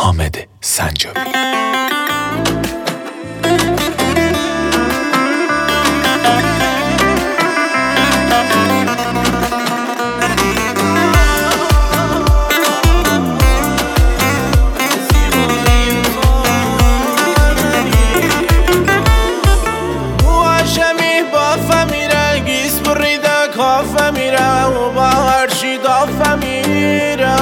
حامد سنجابی. کافه میره و با هرچی دافه میره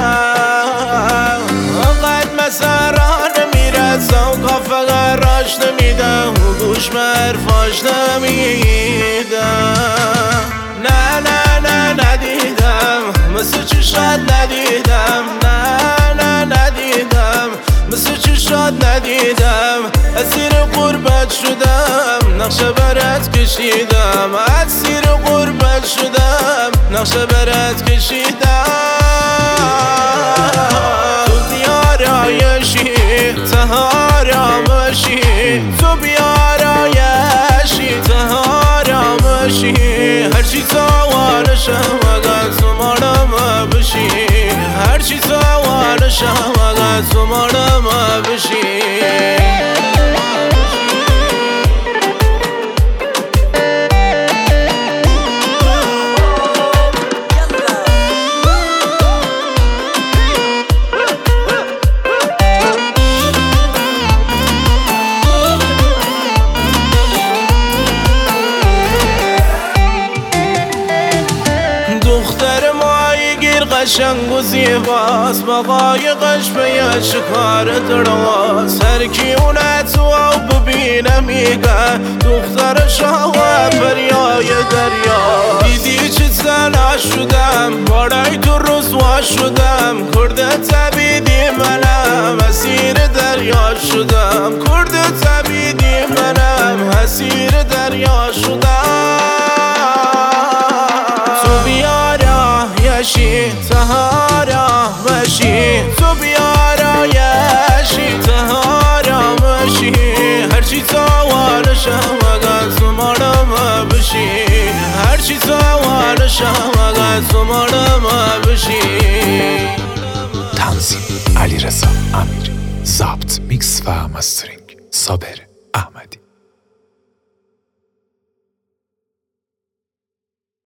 قد مسران میره زو کافه قراش نمیده و گوش مرفاش نمیده. نه نه نه ندیدم مثل چشات ندیدم. نه نه ندیدم مثل چشات ندیدم. اسیر غربت شدم نقشه برات کشیدم. اسیر غربت شدم نقشه برات کشیدم. تو بیارایشی تهارامشی. تو بیارایشی تهارامشی. هرچی توانشم اگر تو مارم بشی. هرچی توانشم اگر تو مارم بشی. دختر مایی گیر قشنگ و زیباست بقایقش به یه شکار دراز. هر کی اونه تو ببینه میگه دختر شاه فریای دریا. دیدی چه زنا شدم بارای تو رسوا شدم. کرد تبیدی منم اسیر دریا شدم. کرد تبیدی منم اسیر دریا شدم. تهارا مشی. تو بیارایشی تهارا مشی. هرچی توانشم اگر تو مارم بشی. هرچی توانشم اگر تو مارم بشی. تنظیم علیرضا امیری، ضبط میکس و مسترینگ صابر احمدی.